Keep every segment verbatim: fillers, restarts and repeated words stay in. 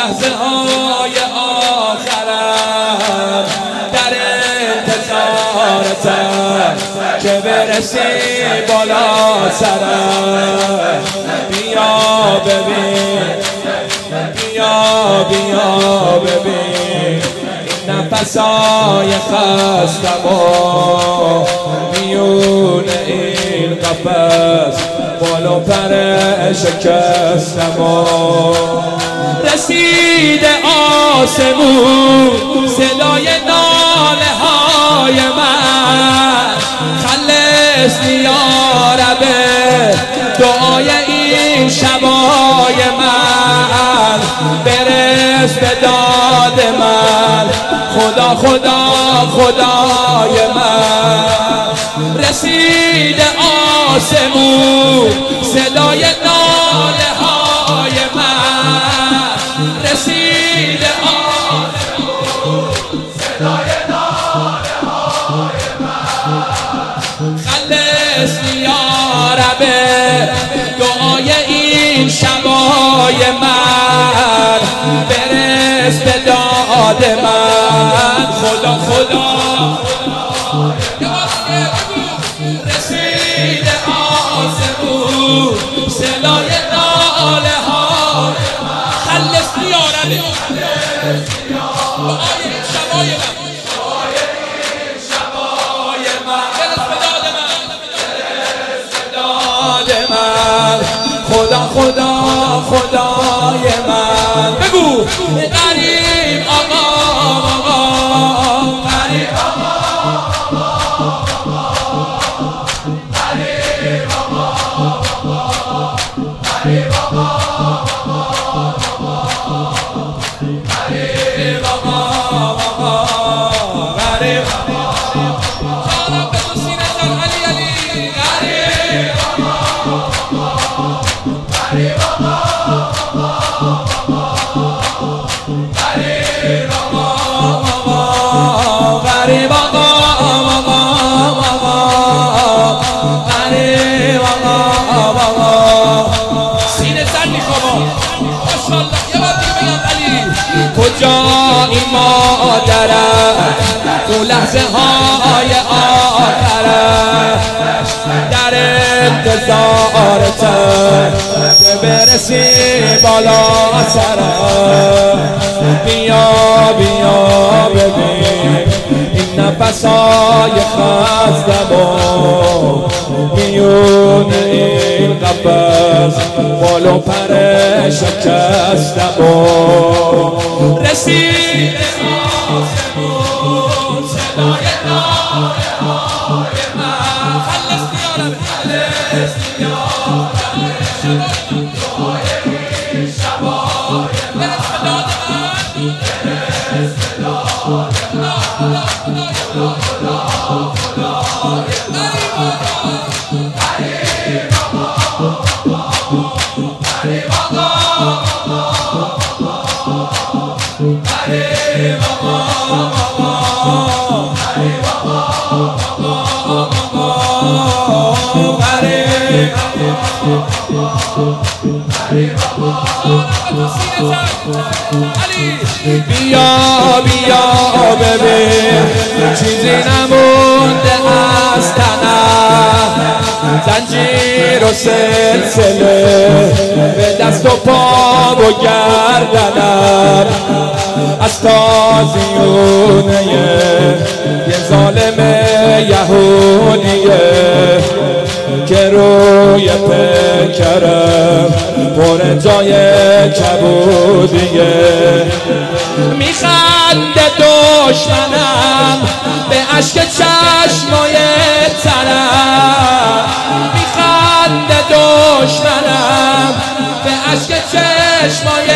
لحظه های آخرم در انتظارتم که برسی بالا سرم. بیا ببین بیا بیا ببین این نفسای خستم و میون این قفس بال و پر شکستم و رسیده آسمون صدای ناله های من. خلصنی یا رب دعای این شبای من. برس به داد من خدا خدا خدای من. رسیده آسمون صدای ناله های من. رسیده آسمون صدای ناله های من. خلصنی یا رب دعای این شبای من. برس به داد من خدا خدا. رسیده آسمون صدای ناله های من. خلصنی یا رب دعای این شبای من. شبای من برس به داد من. برس به داد من خدا خدا خدای من. بگو غریب آقا آقا غریب آقا غریب آقا غریب آقا غریب آقا غریب آقا جانم بگو سینه جان علی علی غریب آقا غریب آقا غریب آقا غریب آقا غریب آقا سینه سر میخوام ماشاءالله. یه بار دیگه بگم علی کجا این مادرم تو لحظه های آخرم در انتظارتم که برسی بالا سرم. بیا بیا ببین این نفسای خستم و میون این قفس بال و پر شکستم و رسیده آسمون صدای ناله های من. خلصنی یا رب خلصنی یا رب دعای این شبای من. برس به داد من. برس به داد من خدا خدا خدا خدا غریب آقا غریب آقا غریب آقا غریب آقا غریب بیا بیا ببین چیزی نمونده از تنم. زنجیر و سلسله به دست و پا و گردنم. از تازیونه یه ظالم یهودیه که روی پیکرم پر جای کبودیه. میخنده دشمنم به اشک چشمای ترم. میخنده دشمنم به اشک چشمای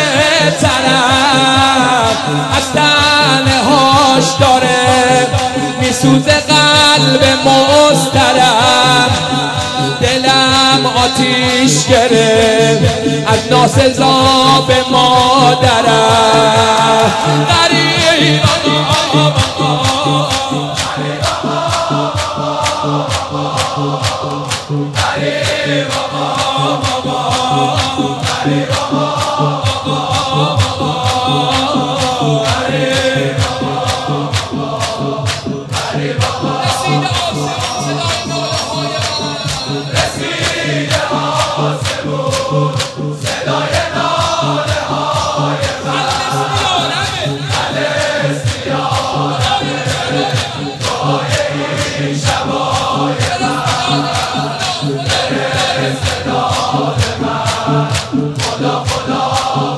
ترم. از تنهاش داره میسوزه قلب مضطرب. دلم آتیش گرفت از ناسزا به مادرم. غریب غریب صدای ناله های من الاسم یارمه دعای این شبای من الاسم داد من خدا خدا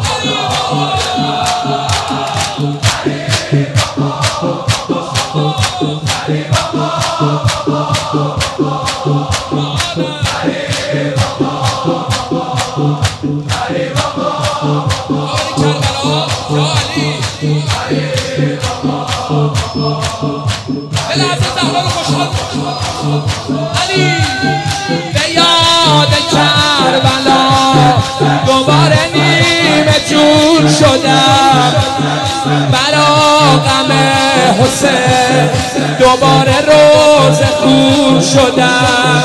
به یاد کربلا دوباره نیمه جون شدم برا غم حسین دوباره روز خون شدم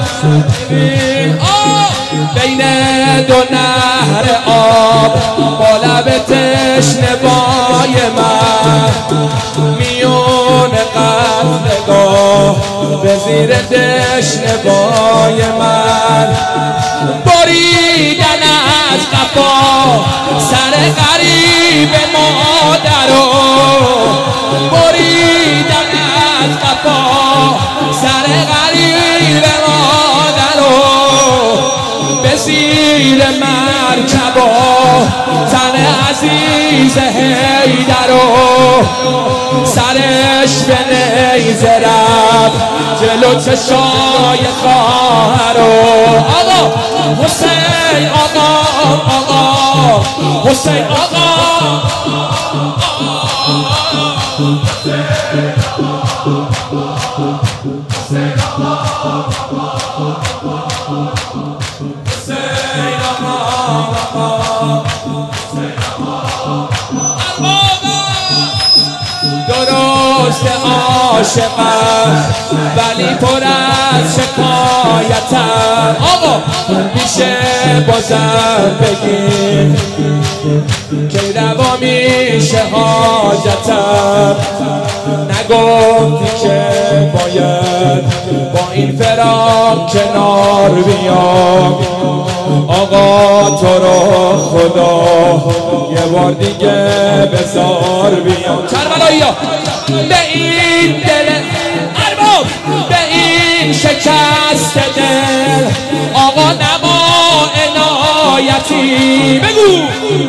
بین دو نهر آب با لب تشنه بای من میون قطرگاه به زیر دشنه بای من بریدن از قفا سر غریب مادرو بریدن از قفا سر غریب مادرو به زیر مرکبا تن عزیز حیدرو سرش به نیزه رفت جلو چشای خواهرو آقا حسین آقا آقا حسین آقا درست عاشقم ولی پر از شکایتم آقا میشه بازم بگیم که روا میشه حاجتم نگفتی که باید با این فراق کنار بیام آقا تو رو خدا یه بار دیگه بذار بیام کربلایی ها به این دل ارباب به این شکست دل آقا نما عنایتی بگو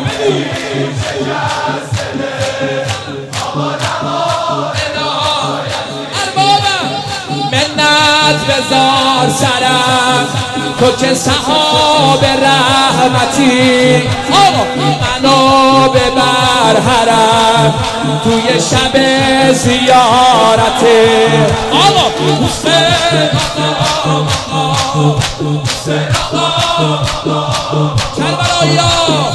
منت بذار سرم تو که صحاب رحمتی آقا منو ببر حرم توی شب زیارته آقا حسین آقا حسین آقا کربلایی ها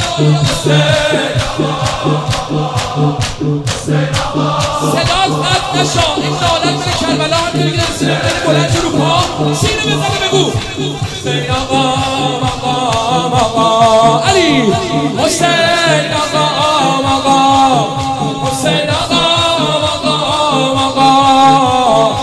صدات قد نشا این دولت بره کربلا هم که بگیرن سینه بزنه بلند رو پا سینه بزنه بگو حسین آقا آقا آقا علی حسین آقا آقا حسین آقا آقا آقا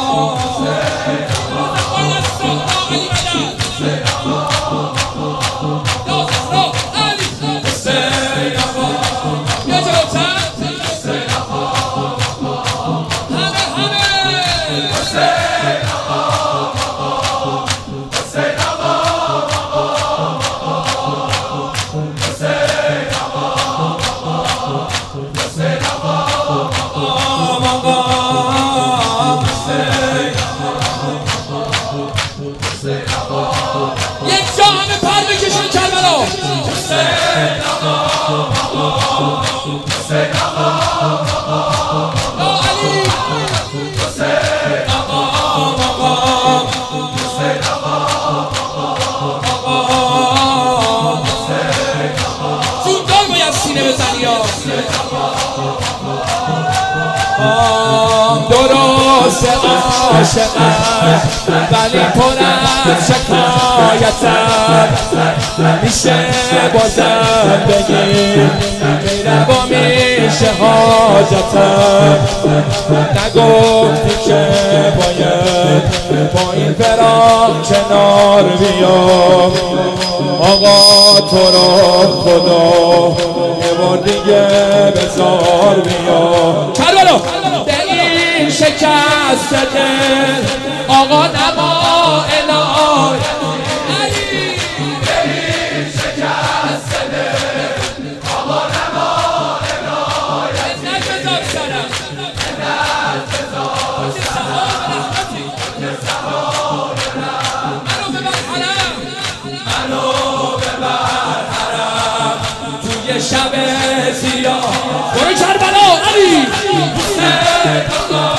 یک جا همه پر بکشن کربلا حسین آقا حسین آقا یا علی حسین آقا آقا حسین آقا آقا زودتر باید سینه بزنی ها درست عاشقم ولی پر از شکایتم میشه بازم بگیم که روا میشه شهادتم نگفتی که باید با این فراق کنار بیام آقا تو را خدا یه بار دیگه بذار بیام کربلا به این شکست دل آقا نما الهی به این شکست دل آقا نما الهی نجم بذار سرم نجم بذار سرم منو ببر حرم منو ببر حرم توی شب زیاد برو کربلا علی حسین